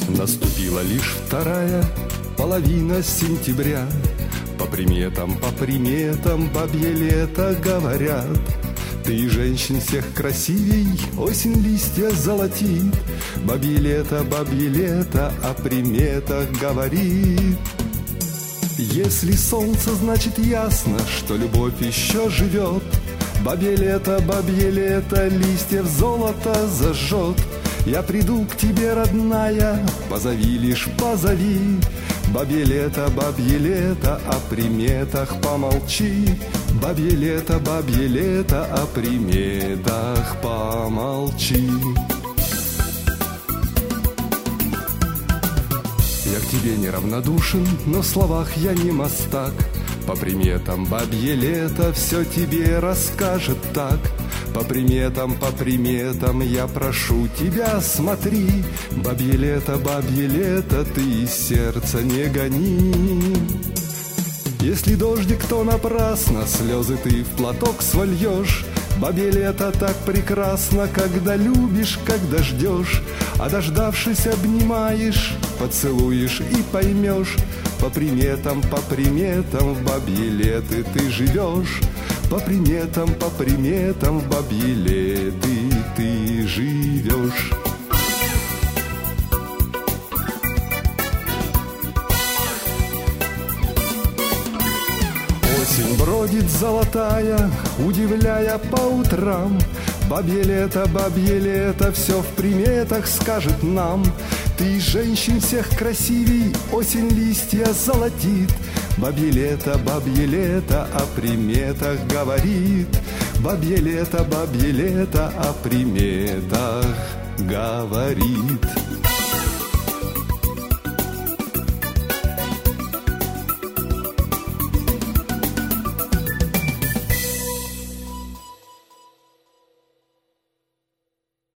Наступила лишь вторая половина сентября. По приметам, бабье лето говорят. Ты женщин всех красивей, осень листья золотит. Бабье лето о приметах говорит. Если солнце, значит ясно, что любовь еще живет. Бабье лето, листьев золото зажжет. Я приду к тебе, родная, позови лишь позови. Бабье лето, о приметах помолчи. Бабье лето, о приметах помолчи. Я к тебе неравнодушен, но в словах я не мастак. По приметам бабье лето все тебе расскажет так. По приметам я прошу тебя, смотри. Бабье лето, ты из сердца не гони. Если дождик, то напрасно слезы ты в платок свольешь. Бабье лето так прекрасно, когда любишь, когда ждешь. А дождавшись, обнимаешь, поцелуешь и поймешь. По приметам в бабье лето ты живешь. По приметам в бабье лето ты живешь. Осень бродит золотая, удивляя по утрам. Бабье лето, все в приметах скажет нам. Ты из женщин всех красивей, осень листья золотит. Бабье лето о приметах говорит. Бабье лето о приметах говорит.